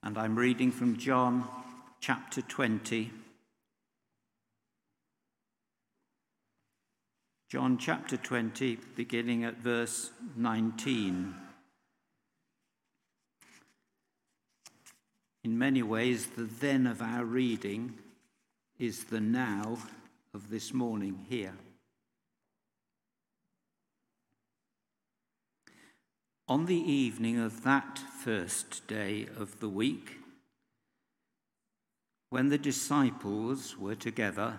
And I'm reading from John chapter 20. John chapter 20, beginning at verse 19. In many ways, the then of our reading is the now of this morning here. On the evening of that first day of the week, when the disciples were together,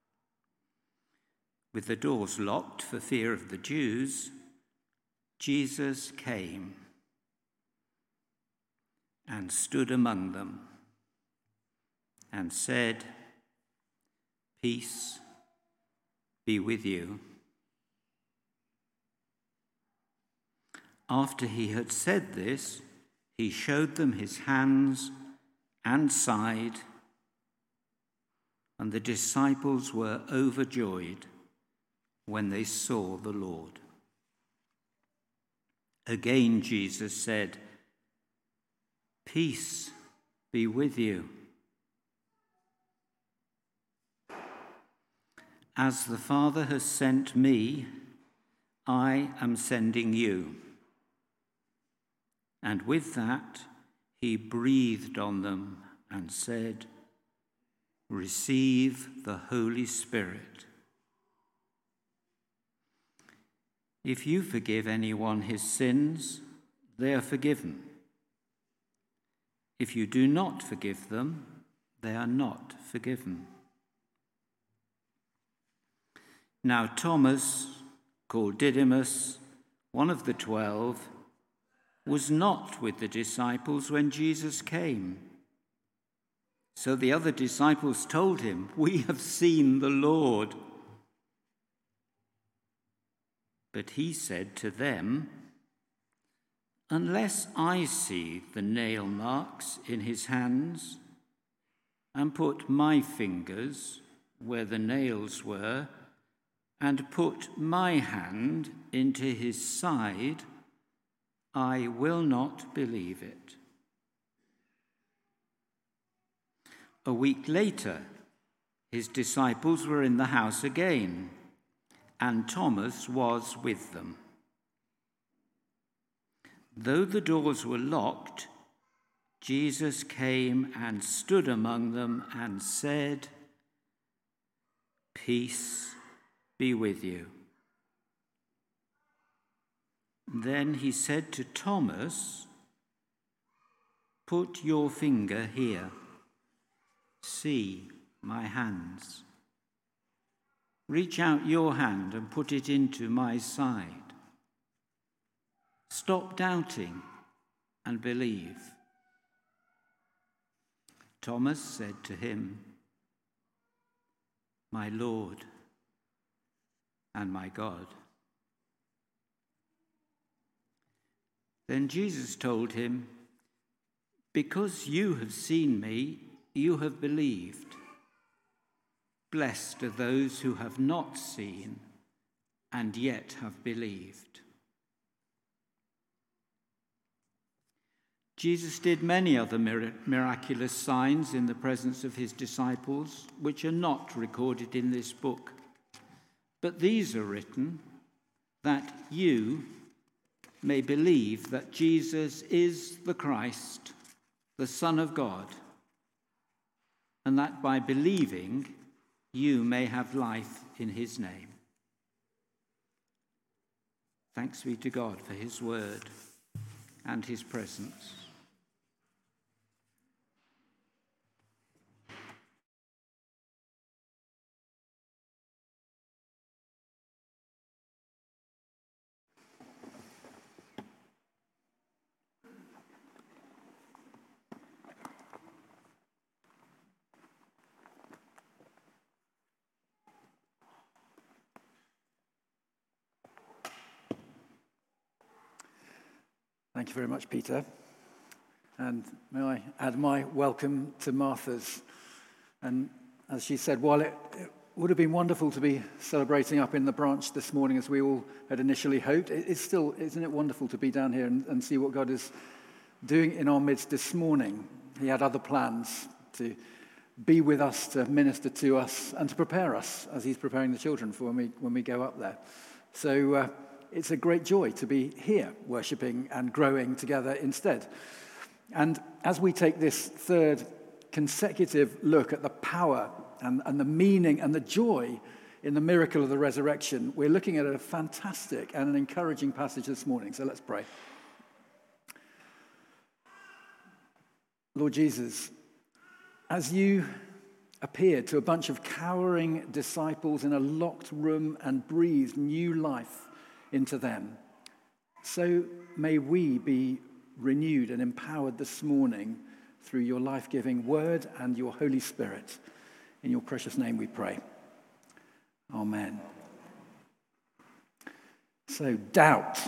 with the doors locked for fear of the Jews, Jesus came and stood among them and said, "Peace be with you." After he had said this, he showed them his hands and side, and the disciples were overjoyed when they saw the Lord. Again Jesus said, "Peace be with you. As the Father has sent me, I am sending you." And with that, he breathed on them and said, "Receive the Holy Spirit. If you forgive anyone his sins, they are forgiven. If you do not forgive them, they are not forgiven." Now Thomas, called Didymus, one of the 12, was not with the disciples when Jesus came. So the other disciples told him, "We have seen the Lord." But he said to them, "Unless I see the nail marks in his hands and put my fingers where the nails were and put my hand into his side, I will not believe it." A week later, his disciples were in the house again, and Thomas was with them. Though the doors were locked, Jesus came and stood among them and said, "Peace be with you." Then he said to Thomas, "Put your finger here. See my hands. Reach out your hand and put it into my side. Stop doubting and believe." Thomas said to him, "My Lord and my God." Then Jesus told him, "Because you have seen me, you have believed. Blessed are those who have not seen and yet have believed." Jesus did many other miraculous signs in the presence of his disciples, which are not recorded in this book. But these are written that you may believe that Jesus is the Christ, the Son of God, and that by believing you may have life in his name. Thanks be to God for his word and his presence. Thank you very much, Peter. And may I add my welcome to Martha's. And as she said, while it would have been wonderful to be celebrating up in the branch this morning as we all had initially hoped, it's still, isn't it wonderful to be down here and see what God is doing in our midst this morning. he had other plans to be with us, to minister to us, and to prepare us as he's preparing the children for when we go up there. So it's a great joy to be here worshipping and growing together instead. And as we take this third consecutive look at the power and the meaning and the joy in the miracle of the resurrection, we're looking at a fantastic and an encouraging passage this morning. So let's pray. Lord Jesus, as you appeared to a bunch of cowering disciples in a locked room and breathed new life into them, so may we be renewed and empowered this morning through your life-giving word and your Holy Spirit. In your precious name we pray. Amen. So, doubt.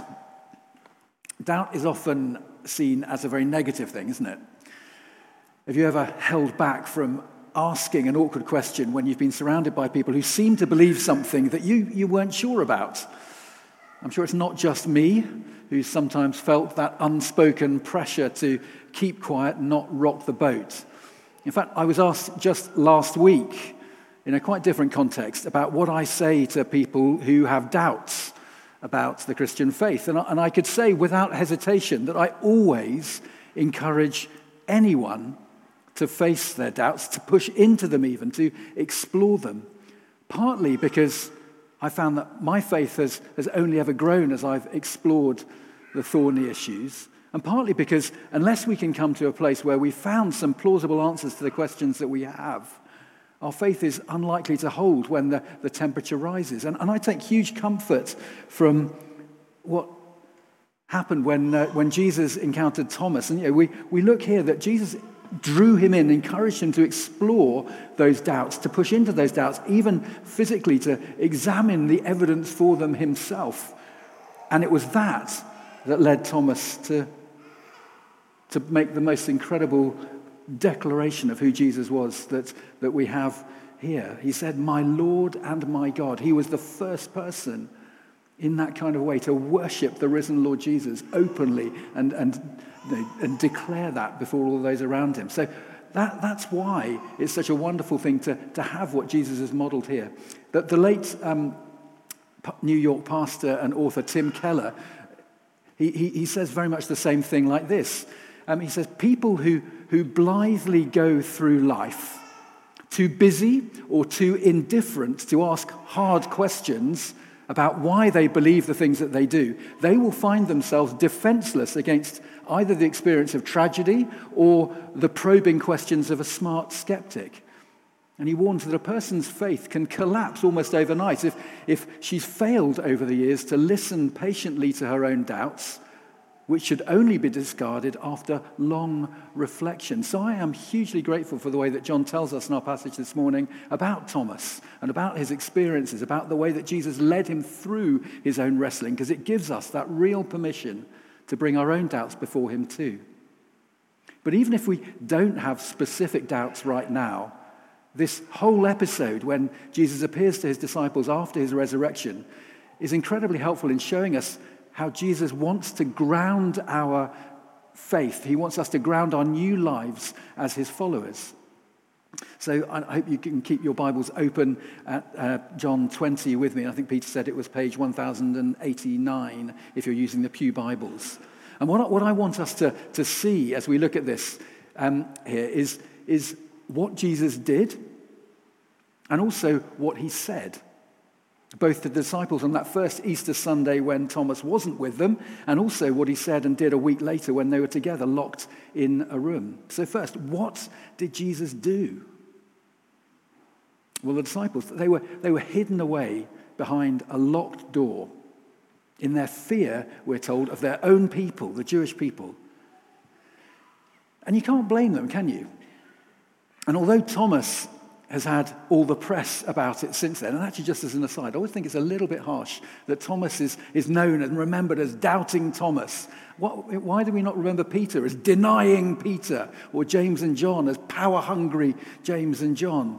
Doubt is often seen as a very negative thing, isn't it? Have you ever held back from asking an awkward question when you've been surrounded by people who seem to believe something that you weren't sure about? I'm sure it's not just me who's sometimes felt that unspoken pressure to keep quiet and not rock the boat. In fact, I was asked just last week, in a quite different context, about what I say to people who have doubts about the Christian faith. And I could say without hesitation that I always encourage anyone to face their doubts, to push into them even, to explore them. Partly because I found that my faith has only ever grown as I've explored the thorny issues. And partly because unless we can come to a place where we've found some plausible answers to the questions that we have, our faith is unlikely to hold when the temperature rises. And I take huge comfort from what happened when Jesus encountered Thomas. And we look here that Jesus drew him in, encouraged him to explore those doubts, to push into those doubts, even physically to examine the evidence for them himself. And it was that led Thomas to make the most incredible declaration of who Jesus was that we have here. He said, "My Lord and my God." He was the first person in that kind of way to worship the risen Lord Jesus openly and declare that before all those around him. So that's why it's such a wonderful thing to have what Jesus has modeled here. That the late New York pastor and author Tim Keller, he says very much the same thing like this. He says, people who blithely go through life, too busy or too indifferent to ask hard questions about why they believe the things that they do, they will find themselves defenseless against either the experience of tragedy or the probing questions of a smart skeptic. And he warns that a person's faith can collapse almost overnight if she's failed over the years to listen patiently to her own doubts, which should only be discarded after long reflection. So I am hugely grateful for the way that John tells us in our passage this morning about Thomas and about his experiences, about the way that Jesus led him through his own wrestling, because it gives us that real permission to bring our own doubts before him too. But even if we don't have specific doubts right now, this whole episode when Jesus appears to his disciples after his resurrection is incredibly helpful in showing us how Jesus wants to ground our faith. He wants us to ground our new lives as his followers. So I hope you can keep your Bibles open at John 20 with me. I think Peter said it was page 1089 if you're using the Pew Bibles. And what I want us to see as we look at this here is what Jesus did and also what he said. Both to the disciples on that first Easter Sunday when Thomas wasn't with them, and also what he said and did a week later when they were together, locked in a room. So first, what did Jesus do? Well, the disciples, they were hidden away behind a locked door in their fear, we're told, of their own people, the Jewish people. And you can't blame them, can you? And although Thomas has had all the press about it since then. And actually, just as an aside, I always think it's a little bit harsh that Thomas is known and remembered as doubting Thomas. Why do we not remember Peter as denying Peter, or James and John as power-hungry James and John?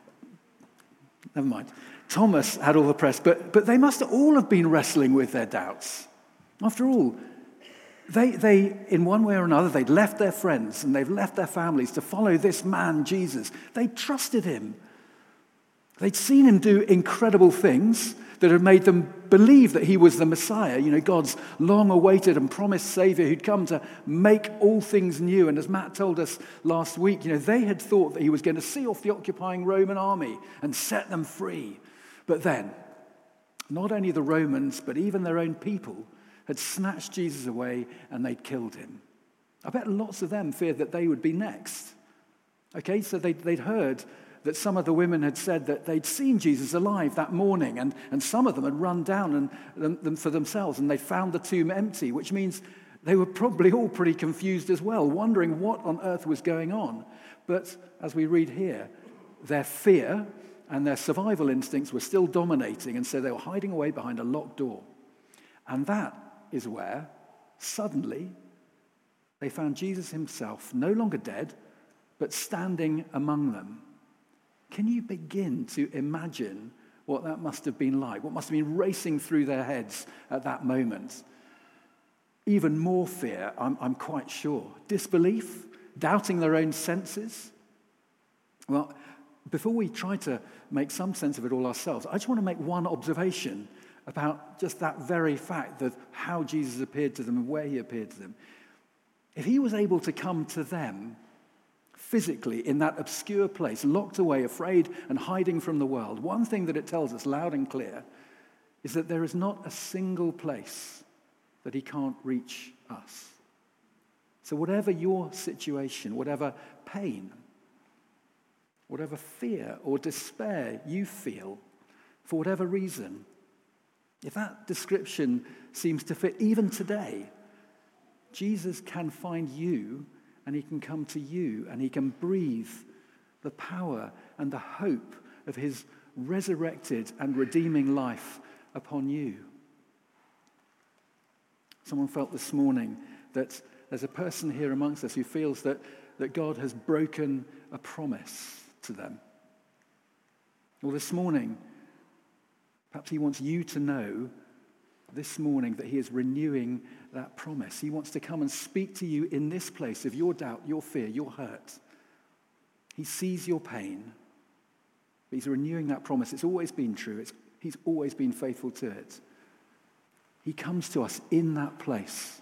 Never mind. Thomas had all the press, but they must all have been wrestling with their doubts. After all, They, in one way or another, they'd left their friends and they've left their families to follow this man, Jesus. They trusted him. They'd seen him do incredible things that had made them believe that he was the Messiah, God's long-awaited and promised Savior who'd come to make all things new. And as Matt told us last week, they had thought that he was going to see off the occupying Roman army and set them free. But then, not only the Romans, but even their own people had snatched Jesus away and they'd killed him. I bet lots of them feared that they would be next. Okay, so they'd heard that some of the women had said that they'd seen Jesus alive that morning, and some of them had run down them for themselves, and they found the tomb empty, which means they were probably all pretty confused as well, wondering what on earth was going on. But as we read here, their fear and their survival instincts were still dominating, and so they were hiding away behind a locked door. And that is where, suddenly, they found Jesus himself, no longer dead, but standing among them. Can you begin to imagine what that must have been like? What must have been racing through their heads at that moment? Even more fear, I'm quite sure. Disbelief, doubting their own senses. Well, before we try to make some sense of it all ourselves, I just want to make one observation about just that very fact of how Jesus appeared to them and where he appeared to them. If he was able to come to them physically in that obscure place, locked away, afraid and hiding from the world, one thing that it tells us loud and clear is that there is not a single place that he can't reach us. So whatever your situation, whatever pain, whatever fear or despair you feel, for whatever reason, if that description seems to fit even today, Jesus can find you, and he can come to you, and he can breathe the power and the hope of his resurrected and redeeming life upon you. Someone felt this morning that there's a person here amongst us who feels that God has broken a promise to them. Well, this morning, perhaps he wants you to know this morning that he is renewing that promise. He wants to come and speak to you in this place of your doubt, your fear, your hurt. He sees your pain, but he's renewing that promise. It's always been true. He's always been faithful to it. He comes to us in that place.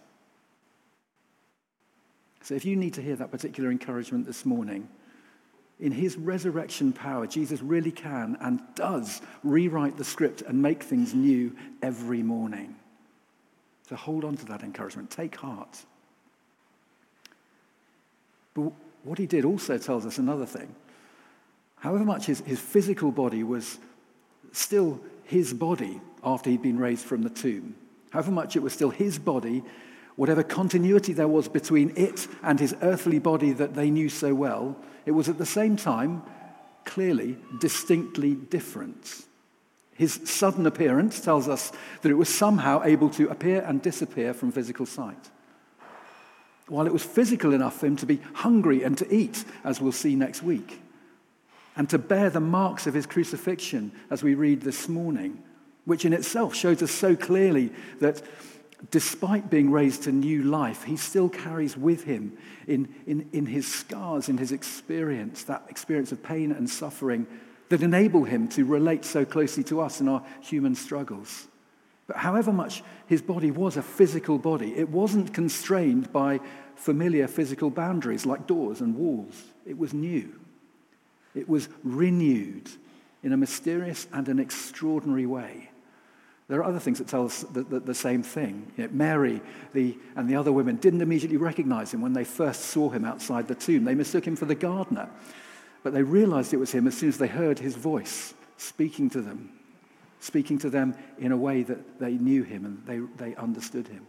So if you need to hear that particular encouragement this morning, in his resurrection power, Jesus really can and does rewrite the script and make things new every morning. So hold on to that encouragement. Take heart. But what he did also tells us another thing. However much his physical body was still his body after he'd been raised from the tomb, however much it was still his body, whatever continuity there was between it and his earthly body that they knew so well, it was at the same time clearly distinctly different. His sudden appearance tells us that it was somehow able to appear and disappear from physical sight. While it was physical enough for him to be hungry and to eat, as we'll see next week, and to bear the marks of his crucifixion, as we read this morning, which in itself shows us so clearly that despite being raised to new life, he still carries with him in his scars, in his experience, that experience of pain and suffering that enable him to relate so closely to us in our human struggles. But however much his body was a physical body, it wasn't constrained by familiar physical boundaries like doors and walls. It was new. It was renewed in a mysterious and an extraordinary way. There are other things that tell us the same thing. Mary and the other women didn't immediately recognize him when they first saw him outside the tomb. They mistook him for the gardener. But they realized it was him as soon as they heard his voice speaking to them in a way that they knew him and they understood him.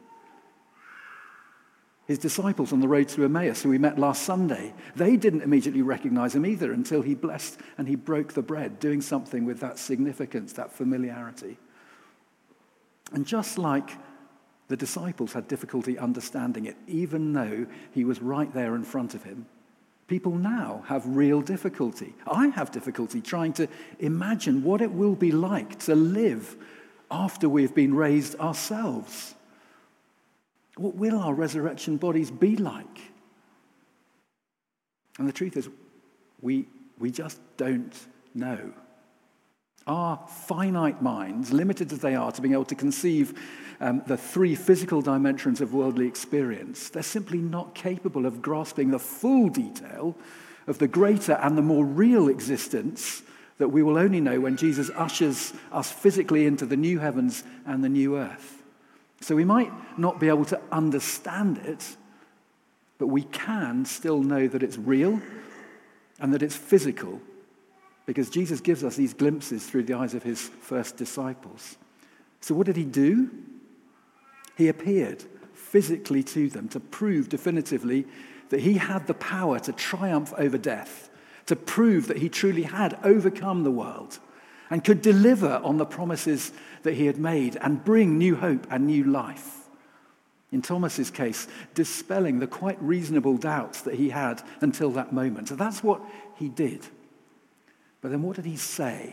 His disciples on the road to Emmaus, who we met last Sunday, they didn't immediately recognize him either until he blessed and he broke the bread, doing something with that significance, that familiarity. And just like the disciples had difficulty understanding it, even though he was right there in front of him, people now have real difficulty. I have difficulty trying to imagine what it will be like to live after we've been raised ourselves. What will our resurrection bodies be like? And the truth is, we just don't know. Our finite minds, limited as they are to being able to conceive the three physical dimensions of worldly experience, they're simply not capable of grasping the full detail of the greater and the more real existence that we will only know when Jesus ushers us physically into the new heavens and the new earth. So we might not be able to understand it, but we can still know that it's real and that it's physical, because Jesus gives us these glimpses through the eyes of his first disciples. So what did he do? He appeared physically to them to prove definitively that he had the power to triumph over death, to prove that he truly had overcome the world and could deliver on the promises that he had made and bring new hope and new life. In Thomas's case, dispelling the quite reasonable doubts that he had until that moment. So that's what he did. But then what did he say?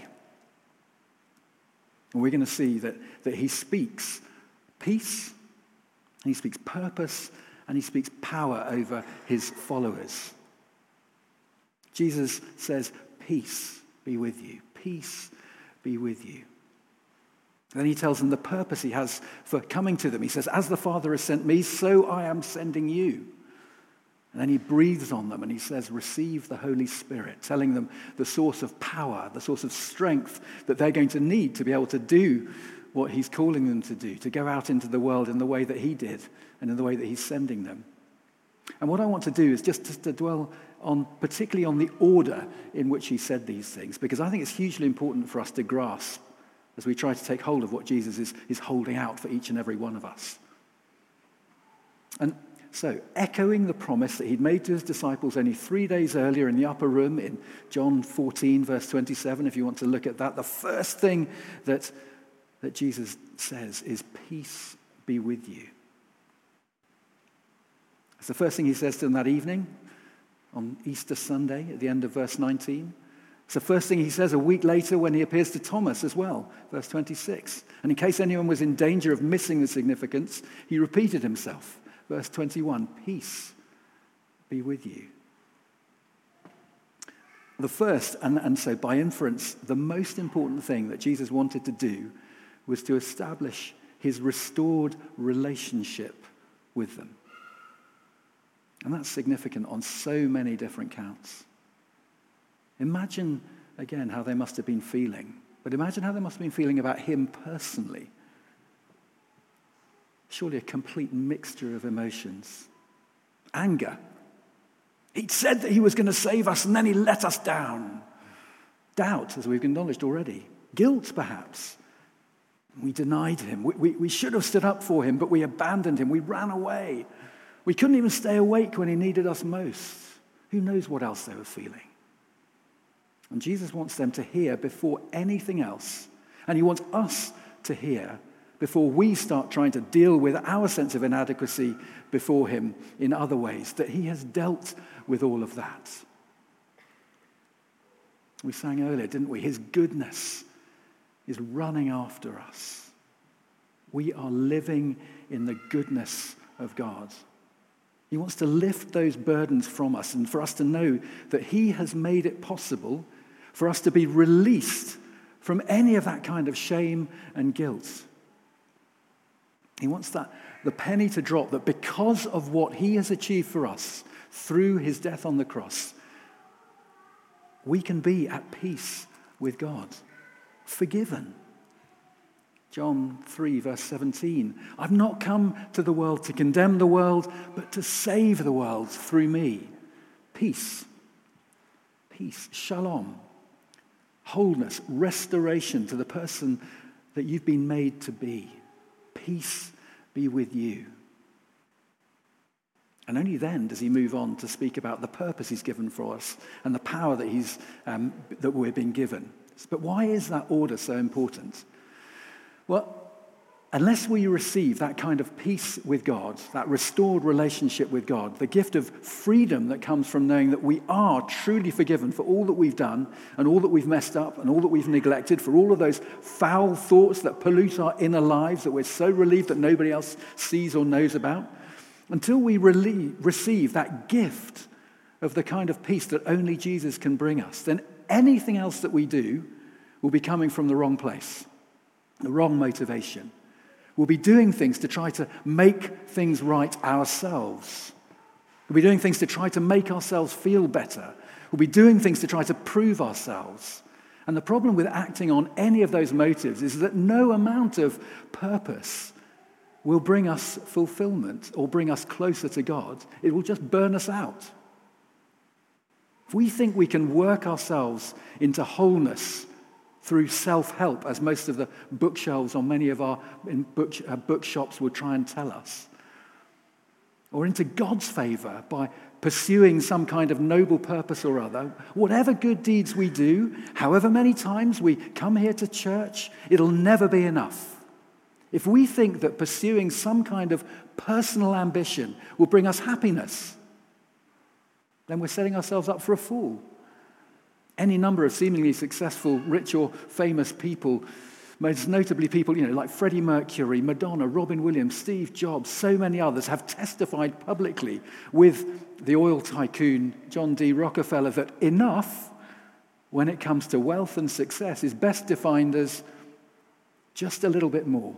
And we're going to see that he speaks peace, and he speaks purpose, and he speaks power over his followers. Jesus says, peace be with you. Peace be with you. And then he tells them the purpose he has for coming to them. He says, as the Father has sent me, so I am sending you. And then he breathes on them and he says, receive the Holy Spirit, telling them the source of power, the source of strength that they're going to need to be able to do what he's calling them to do, to go out into the world in the way that he did and in the way that he's sending them. And what I want to do is just to dwell on, particularly on the order in which he said these things, because I think it's hugely important for us to grasp as we try to take hold of what Jesus is holding out for each and every one of us. And so, echoing the promise that he'd made to his disciples only 3 days earlier in the upper room in John 14, verse 27, if you want to look at that, the first thing that Jesus says is, peace be with you. It's the first thing he says to them that evening on Easter Sunday at the end of verse 19. It's the first thing he says a week later when he appears to Thomas as well, verse 26. And in case anyone was in danger of missing the significance, he repeated himself. Verse 21, peace be with you. The first, and so by inference, the most important thing that Jesus wanted to do was to establish his restored relationship with them. And that's significant on so many different counts. Imagine, again, how they must have been feeling. But imagine how they must have been feeling about him personally. Surely a complete mixture of emotions. Anger. He'd said that he was going to save us and then he let us down. Doubt, as we've acknowledged already. Guilt, perhaps. We denied him. We should have stood up for him, but we abandoned him. We ran away. We couldn't even stay awake when he needed us most. Who knows what else they were feeling? And Jesus wants them to hear before anything else. And he wants us to hear before we start trying to deal with our sense of inadequacy before him in other ways, that he has dealt with all of that. We sang earlier, didn't we? His goodness is running after us. We are living in the goodness of God. He wants to lift those burdens from us and for us to know that he has made it possible for us to be released from any of that kind of shame and guilt. He wants the penny to drop, that because of what he has achieved for us through his death on the cross, we can be at peace with God, forgiven. John 3, verse 17, I've not come to the world to condemn the world, but to save the world through me. Peace, shalom, wholeness, restoration to the person that you've been made to be. Peace be with you. And only then does he move on to speak about the purpose he's given for us and the power that that we're being given. But why is that order so important? Well, unless we receive that kind of peace with God, that restored relationship with God, the gift of freedom that comes from knowing that we are truly forgiven for all that we've done and all that we've messed up and all that we've neglected, for all of those foul thoughts that pollute our inner lives that we're so relieved that nobody else sees or knows about, until we receive that gift of the kind of peace that only Jesus can bring us, then anything else that we do will be coming from the wrong place, the wrong motivation. We'll be doing things to try to make things right ourselves. We'll be doing things to try to make ourselves feel better. We'll be doing things to try to prove ourselves. And the problem with acting on any of those motives is that no amount of purpose will bring us fulfillment or bring us closer to God. It will just burn us out. If we think we can work ourselves into wholeness through self-help, as most of the bookshelves on many of our bookshops would try and tell us, or into God's favor by pursuing some kind of noble purpose or other, whatever good deeds we do, however many times we come here to church, it'll never be enough. If we think that pursuing some kind of personal ambition will bring us happiness, then we're setting ourselves up for a fall. Any number of seemingly successful, rich or famous people, most notably people, like Freddie Mercury, Madonna, Robin Williams, Steve Jobs, so many others have testified publicly with the oil tycoon John D. Rockefeller that enough, when it comes to wealth and success, is best defined as just a little bit more.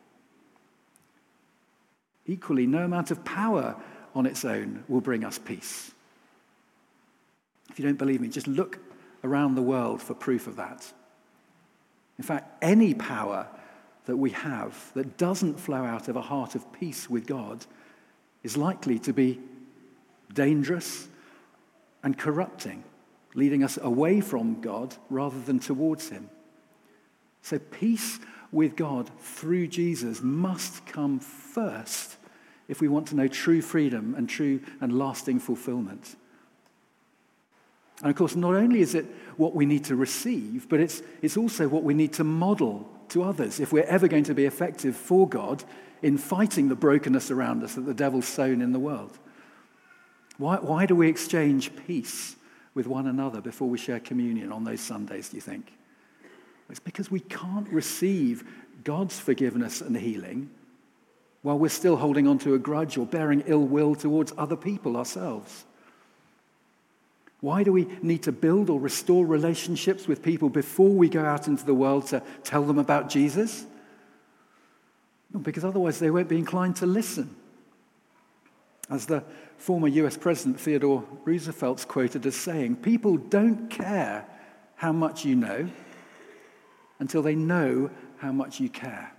Equally, no amount of power on its own will bring us peace. If you don't believe me, just look around the world for proof of that. In fact, any power that we have that doesn't flow out of a heart of peace with God is likely to be dangerous and corrupting, leading us away from God rather than towards him. So peace with God through Jesus must come first if we want to know true freedom and true and lasting fulfillment. And of course, not only is it what we need to receive, but it's also what we need to model to others if we're ever going to be effective for God in fighting the brokenness around us that the devil's sown in the world. Why do we exchange peace with one another before we share communion on those Sundays, do you think? It's because we can't receive God's forgiveness and healing while we're still holding on to a grudge or bearing ill will towards other people ourselves. Why do we need to build or restore relationships with people before we go out into the world to tell them about Jesus? Well, because otherwise they won't be inclined to listen. As the former US President Theodore Roosevelt's quoted as saying, people don't care how much you know until they know how much you care.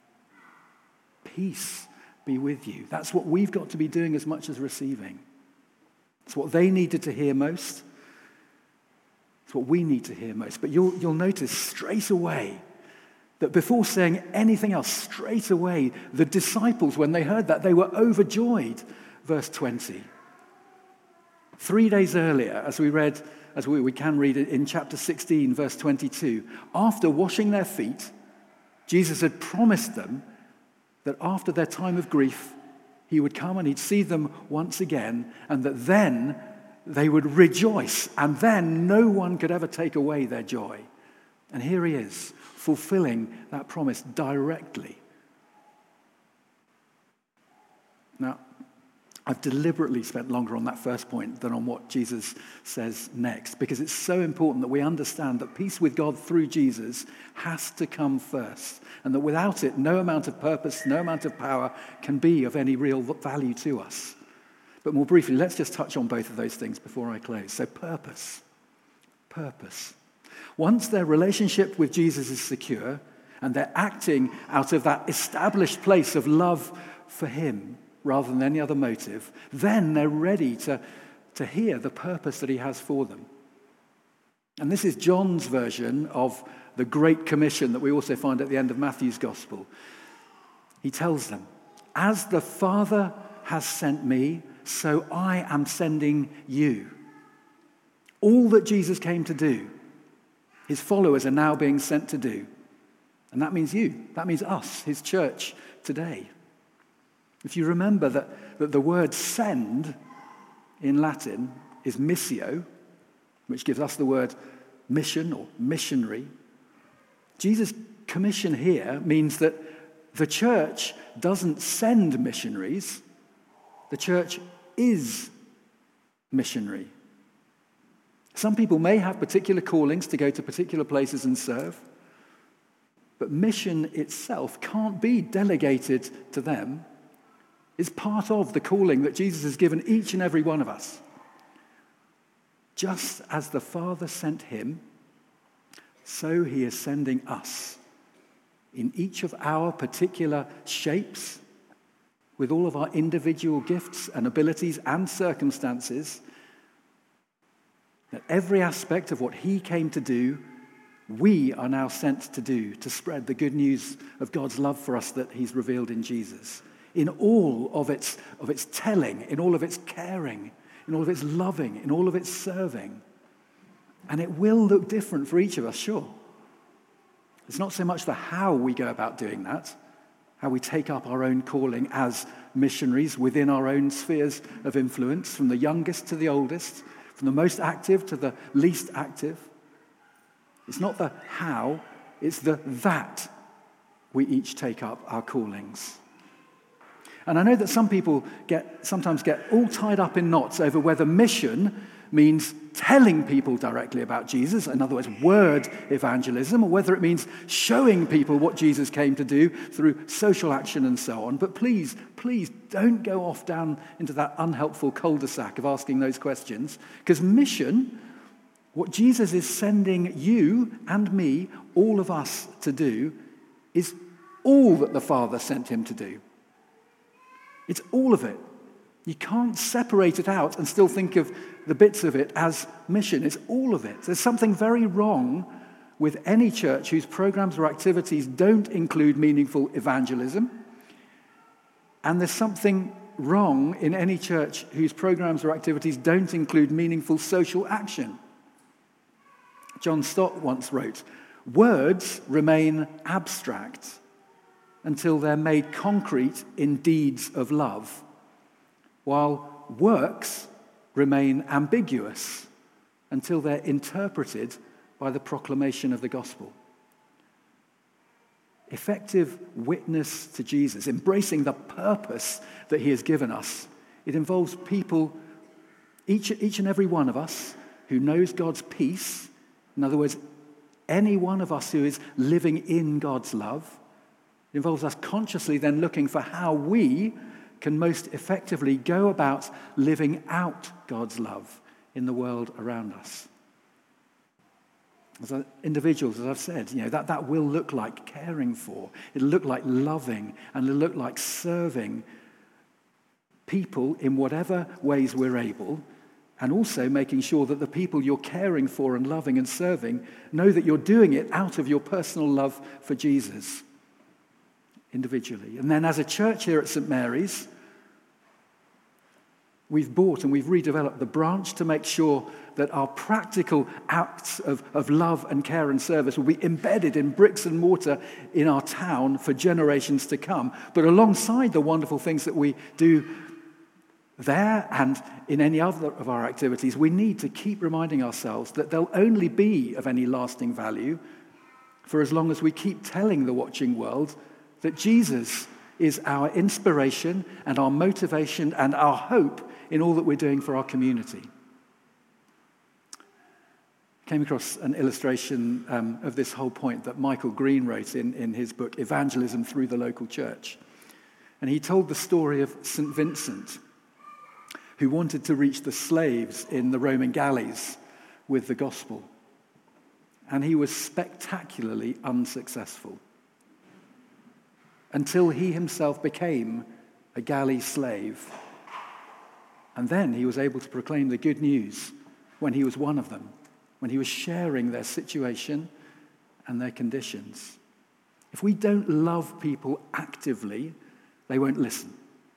Peace be with you. That's what we've got to be doing as much as receiving. It's what they needed to hear most. It's what we need to hear most. But you'll notice straight away that before saying anything else, straight away, the disciples, when they heard that, they were overjoyed. Verse 20. 3 days earlier, as we can read it in chapter 16, verse 22, after washing their feet, Jesus had promised them that after their time of grief, he would come and he'd see them once again, and that then they would rejoice, and then no one could ever take away their joy. And here he is, fulfilling that promise directly. Now, I've deliberately spent longer on that first point than on what Jesus says next, because it's so important that we understand that peace with God through Jesus has to come first, and that without it, no amount of purpose, no amount of power can be of any real value to us. But more briefly, let's just touch on both of those things before I close. So purpose. Once their relationship with Jesus is secure, and they're acting out of that established place of love for him, rather than any other motive, then they're ready to hear the purpose that he has for them. And this is John's version of the Great Commission that we also find at the end of Matthew's Gospel. He tells them, as the Father has sent me, so I am sending you. All that Jesus came to do, his followers are now being sent to do. And that means you. That means us, his church today. If you remember that the word send in Latin is missio, which gives us the word mission or missionary, Jesus' commission here means that the church doesn't send missionaries, the church is missionary. Some people may have particular callings to go to particular places and serve, but mission itself can't be delegated to them. It's part of the calling that Jesus has given each and every one of us. Just as the Father sent him, so he is sending us in each of our particular shapes, with all of our individual gifts and abilities and circumstances, that every aspect of what he came to do, we are now sent to do, to spread the good news of God's love for us that he's revealed in Jesus. In all of its telling, in all of its caring, in all of its loving, in all of its serving. And it will look different for each of us, sure. It's not so much the how we go about doing that, how we take up our own calling as missionaries within our own spheres of influence, from the youngest to the oldest, from the most active to the least active. It's not the how, it's the that we each take up our callings. And I know that some people sometimes get all tied up in knots over whether mission means telling people directly about Jesus, in other words, word evangelism, or whether it means showing people what Jesus came to do through social action and so on. But please don't go off down into that unhelpful cul-de-sac of asking those questions, because mission, what Jesus is sending you and me, all of us to do, is all that the Father sent him to do. It's all of it. You can't separate it out and still think of the bits of it as mission. It's all of it. There's something very wrong with any church whose programs or activities don't include meaningful evangelism. And there's something wrong in any church whose programs or activities don't include meaningful social action. John Stott once wrote, "Words remain abstract until they're made concrete in deeds of love, while works remain ambiguous until they're interpreted by the proclamation of the gospel." Effective witness to Jesus, embracing the purpose that he has given us, it involves people, each and every one of us, who knows God's peace. In other words, any one of us who is living in God's love. It involves us consciously then looking for how we can most effectively go about living out God's love in the world around us. As individuals, as I've said, that will look like caring for, it'll look like loving, and it'll look like serving people in whatever ways we're able, and also making sure that the people you're caring for and loving and serving know that you're doing it out of your personal love for Jesus, individually. And then as a church here at St. Mary's, we've bought and we've redeveloped the branch to make sure that our practical acts of love and care and service will be embedded in bricks and mortar in our town for generations to come. But alongside the wonderful things that we do there and in any other of our activities, we need to keep reminding ourselves that they'll only be of any lasting value for as long as we keep telling the watching world that Jesus is our inspiration and our motivation and our hope in all that we're doing for our community. I came across an illustration of this whole point that Michael Green wrote in his book, Evangelism Through the Local Church. And he told the story of St. Vincent, who wanted to reach the slaves in the Roman galleys with the gospel. And he was spectacularly unsuccessful until he himself became a galley slave. And then he was able to proclaim the good news when he was one of them, when he was sharing their situation and their conditions. If we don't love people actively, they won't listen.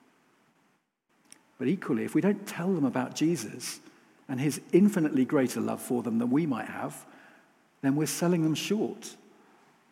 But equally, if we don't tell them about Jesus and his infinitely greater love for them than we might have, then we're selling them short.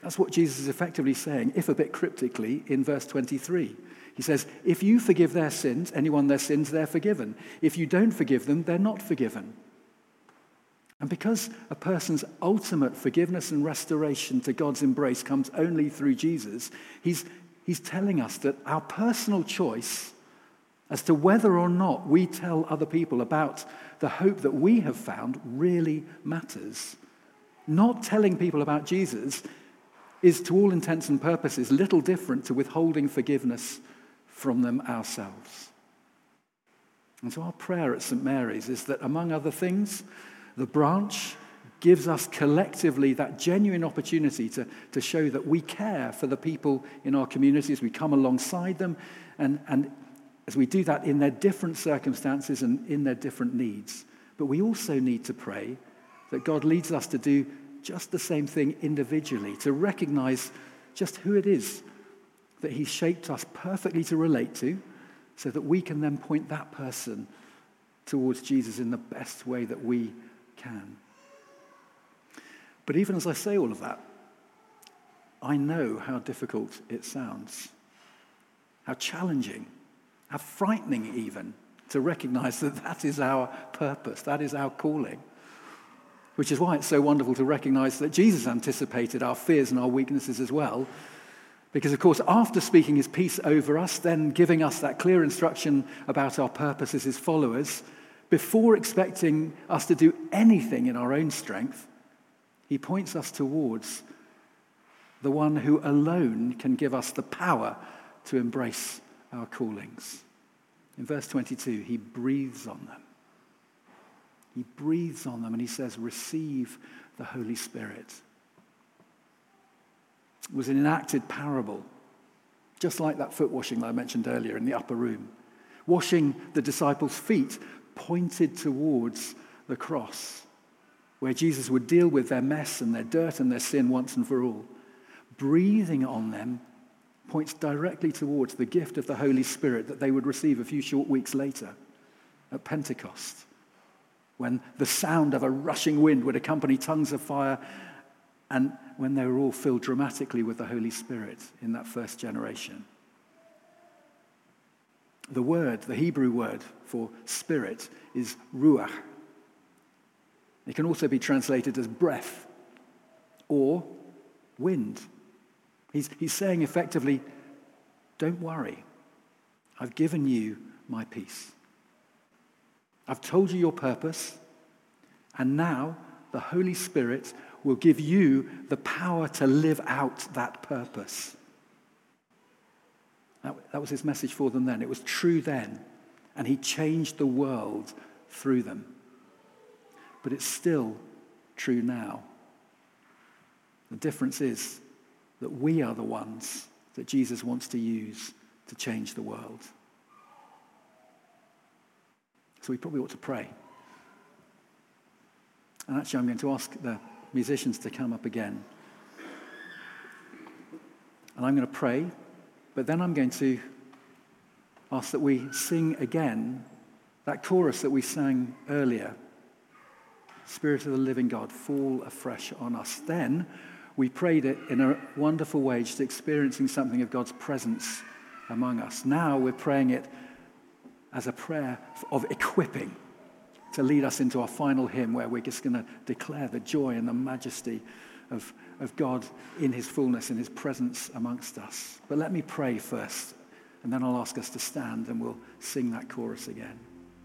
That's what Jesus is effectively saying, if a bit cryptically, in verse 23. He says, if you forgive their sins, anyone their sins, they're forgiven. If you don't forgive them, they're not forgiven. And because a person's ultimate forgiveness and restoration to God's embrace comes only through Jesus, he's telling us that our personal choice as to whether or not we tell other people about the hope that we have found really matters. Not telling people about Jesus is, to all intents and purposes, little different to withholding forgiveness from them ourselves. And so our prayer at St. Mary's is that, among other things, the branch gives us collectively that genuine opportunity to show that we care for the people in our community as we come alongside them, and as we do that in their different circumstances and in their different needs. But we also need to pray that God leads us to do just the same thing individually, to recognize just who it is that he's shaped us perfectly to relate to, so that we can then point that person towards Jesus in the best way that we can. But even as I say all of that, I know how difficult it sounds, how challenging, how frightening even, to recognize that that is our purpose, that is our calling. Which is why it's so wonderful to recognize that Jesus anticipated our fears and our weaknesses as well. Because, of course, after speaking his peace over us, then giving us that clear instruction about our purpose as his followers, before expecting us to do anything in our own strength, he points us towards the one who alone can give us the power to embrace our callings. In verse 22, he breathes on them. He breathes on them and he says, receive the Holy Spirit. It was an enacted parable, just like that foot washing that I mentioned earlier in the upper room. Washing the disciples' feet pointed towards the cross, where Jesus would deal with their mess and their dirt and their sin once and for all. Breathing on them points directly towards the gift of the Holy Spirit that they would receive a few short weeks later at Pentecost, when the sound of a rushing wind would accompany tongues of fire, and when they were all filled dramatically with the Holy Spirit in that first generation. The word, the Hebrew word for spirit, is ruach. It can also be translated as breath or wind. He's saying effectively, don't worry, I've given you my peace. I've told you your purpose, and now the Holy Spirit will give you the power to live out that purpose. That was his message for them then. It was true then, and he changed the world through them. But it's still true now. The difference is that we are the ones that Jesus wants to use to change the world. So we probably ought to pray. And actually, I'm going to ask the musicians to come up again. And I'm going to pray, but then I'm going to ask that we sing again that chorus that we sang earlier. Spirit of the living God, fall afresh on us. Then we prayed it in a wonderful way, just experiencing something of God's presence among us. Now we're praying it as a prayer of equipping to lead us into our final hymn, where we're just going to declare the joy and the majesty of God in his fullness, in his presence amongst us. But let me pray first, and then I'll ask us to stand and we'll sing that chorus again.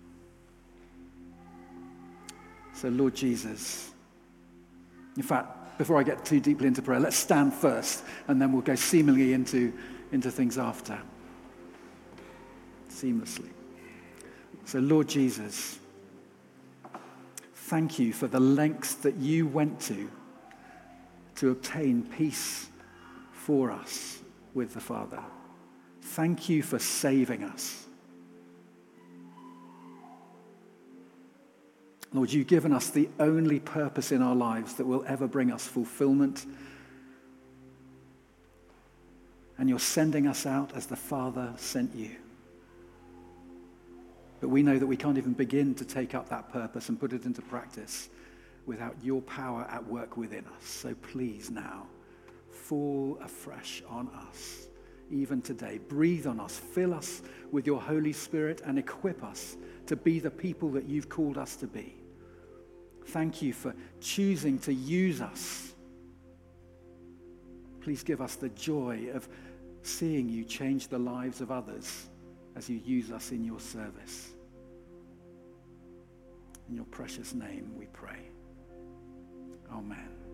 So, Lord Jesus, in fact, before I get too deeply into prayer, let's stand first, and then we'll go seamlessly into things after. Seamlessly. So, Lord Jesus, thank you for the lengths that you went to obtain peace for us with the Father. Thank you for saving us. Lord, you've given us the only purpose in our lives that will ever bring us fulfillment. And you're sending us out as the Father sent you. But we know that we can't even begin to take up that purpose and put it into practice without your power at work within us. So please now, fall afresh on us, even today. Breathe on us, fill us with your Holy Spirit, and equip us to be the people that you've called us to be. Thank you for choosing to use us. Please give us the joy of seeing you change the lives of others as you use us in your service. In your precious name we pray. Amen.